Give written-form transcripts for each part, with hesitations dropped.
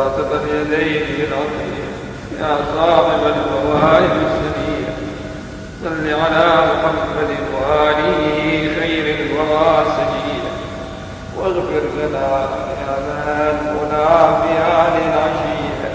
باسط اليدين بالعطية يا صاحب المواهب السنية صل على محمد وآله خير الورى سجيا واغفر لنا يا من منافيا للعشية.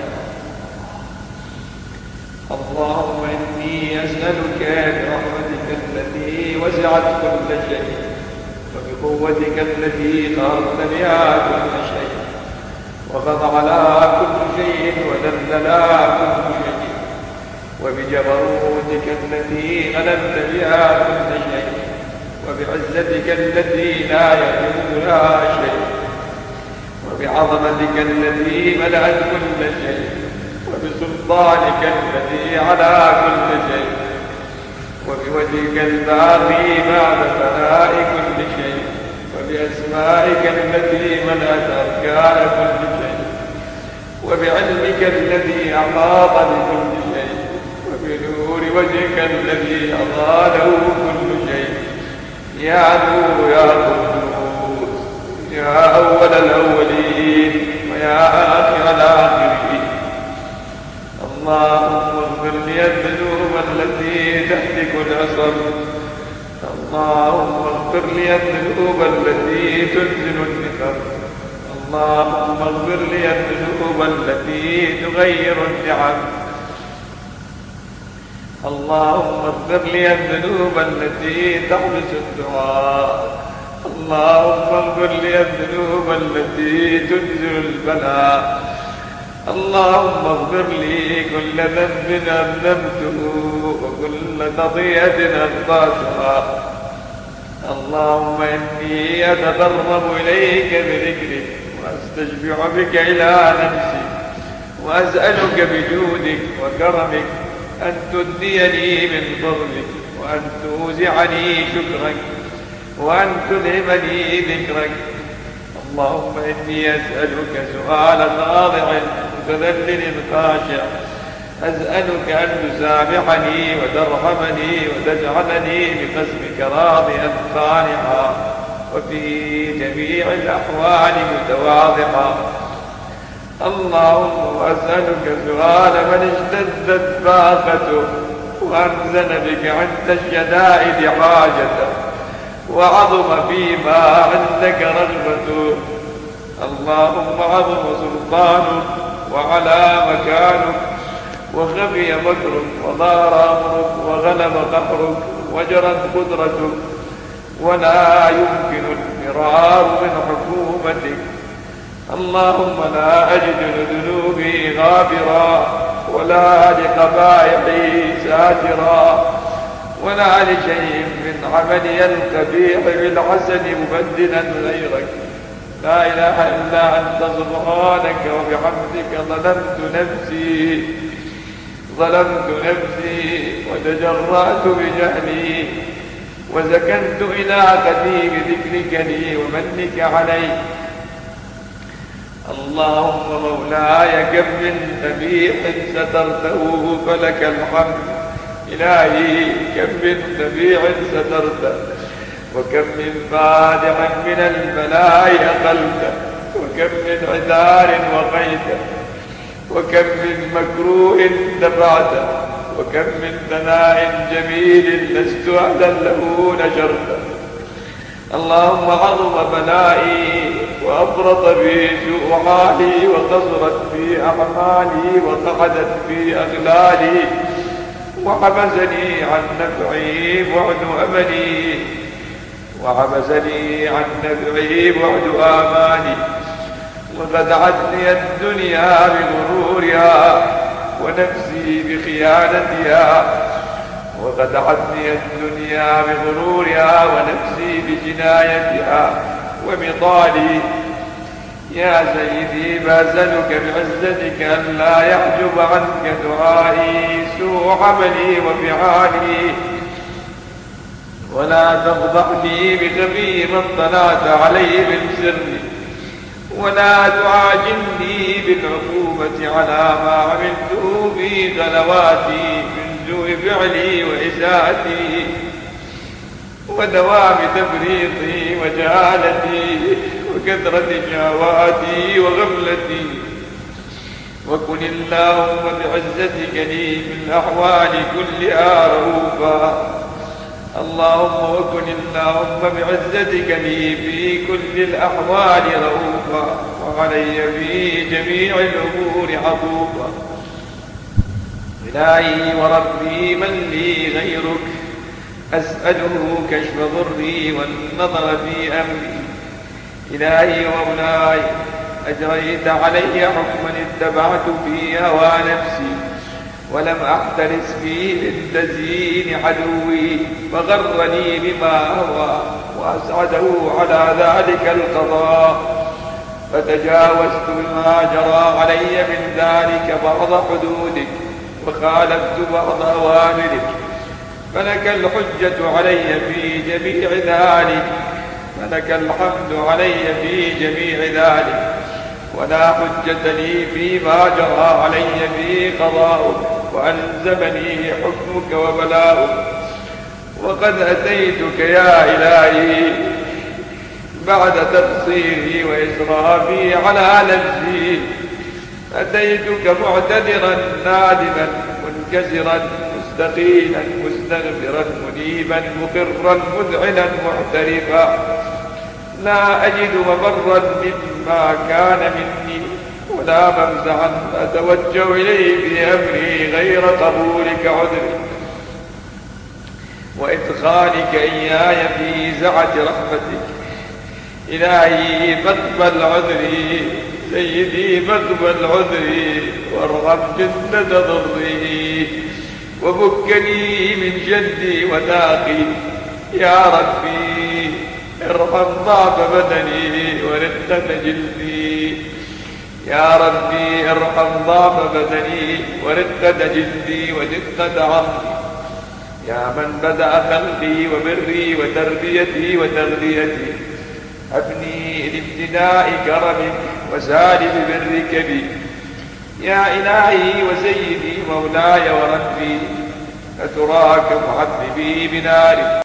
اللهم إني أسألك برحمتك التي وسعت كل شيء وبقوتك التي قهرت بها كل شيء وخضع لها كل شيء وذل لها كل شيء وبجبروتك التي غلبت بها كل شيء وبعزتك التي لا يجوز لها شيء وبعظمتك التي ملأت كل شيء وبسلطانك الذي على كل شيء وبوجهك الباقي بعد فناء كل شيء وبأسمائك التي ملأت أركان كل شيء وبعلمك الذي أحاط بكل شيء وبنور وجهك الذي أضاله كل شيء. يا نور يا قدوس يا أول الأولين ويا آخر الآخرين. اللهم اغفر لي الذنوب التي تهتك العصر. اللهم اغفر لي الذنوب التي تنزل النفر. اللهم اغفر لي الذنوب التي تغير النعم. اللهم اغفر لي الذنوب التي تحبس الدعاء. اللهم اغفر لي الذنوب التي تنزل البلاء. اللهم اغفر لي كل ذنب أذنبته وكل خطيئة أخطأتها. اللهم إني أتقرب إليك بذكرك وأستشفع بك إلى نفسي وأسألك بجودك وكرمك أن تدنيني من فضلك وأن توزعني شكرك وأن تلهمني ذكرك. اللهم إني أسألك سؤال خاضع متذلل خاشع. أسألك أن تسامحني وترحمني وتجعلني بقسمك راضيا قانعا وفي جميع الأحوال متواضعا. اللهم أسألك سؤال من اشتدت باقته وأنزل بك عند الشدائد حاجته وعظم فيما عندك رغبته. اللهم عظم سلطانك وعلى مكانك وخفي مكرك وظهر أمرك وغلب قهرك وجرت قدرتك ولا يمكن الفرار من حكومتك. اللهم لا أجد لذنوبي غافرا ولا لقبائحي ساترا ولا لشيء من عملي القبيح بالحسن مبدلا غيرك. لا إله إلا أنت سبحانك وبحمدك ظلمت نفسي وتجرأت بجهلي وسكنت إلى قديم ذكرك لي ومنك علي. اللهم مولاي كم من ذبيح سترته فلك الحمد. إلهي كم من ذبيح سترته وكم من فادح من البلاء أقلته وكم من عذار وقيته وكم من مكروه دفعته وكم من ثناء جميل لست أهلا له نشرته. اللهم عظم بلائي وأفرط بي سوء حالي وقصرت في أعمالي وقعدت في أغلالي وحبسني عن نفعي بعد أملي وحبسني عن نفعي بعد آمالي وخدعتني الدنيا بغرورها ونفسي بخيانتها وخدعتني الدنيا بغرورها ونفسي بجنايتها ومطالي. يا سيدي بأسألك بعزتك أن لا يحجب عنك دعائي سوء عملي وفعالي ولا تفضحني بخفي من طلعت عليه بالسر ولا تعاجلني بالعقوبة على ما عملته في غلواتي من سوء فعلي وإساءتي ودوام تفريطي وجهالتي وكثرة شهواتي وغفلتي. وكن اللهم بعزتك لي في الأحوال كلها رؤوفا. اللهم وكن اللهم بعزتك لي في كل الأحوال رؤوفا، وعلي في جميع الأمور عطوفا. إلهي وربي من لي غيرك، أسأله كشف ضري والنظر في أمري. إلهي ومولاي، أجريت علي حكما اتبعت في هوى نفسي، ولم أحترس فيه من تزيين عدوي، فغرني بما أهوى وأسعده على ذلك القضاء، فتجاوزت بما جرى علي من ذلك بعض حدودك، وخالفت بعض أوامرك، فلك الحجة علي في جميع ذلك، فلك الحمد علي في جميع ذلك، ولا حجة لي فيما جرى علي في قضاؤك وألزمني حكمك وبلاؤك. وقد أتيتك يا إلهي بعد تقصيري وإسرافي على نفسي، أتيتك معتذرا نادما منكسرا مستقيلا مستغفرا منيبا مقرا مذعنا معترفا، لا أجد مفرا مما كان مني ولا مفزعا أتوجه إليه في أمري غير قبولك عذري وإدخالك إياي في سعة رحمتك. إلهي فاقبل عذري، سيدي فاقبل عذري، وارحم جنة ضري، وفكني من جدي وذاقي. يا ربي ارحم ضعف بدني ورقة جلدي، يا ربي ارحم ضعف بدني ورقة جلدي ودقة عقلي. يا من بدأ خلقي وبري وتربيتي وتغذيتي، أبني لابتداء كرمك وسالب برك بي. يا إلهي وسيدي مولاي وربي، أتراك معذبي بنارك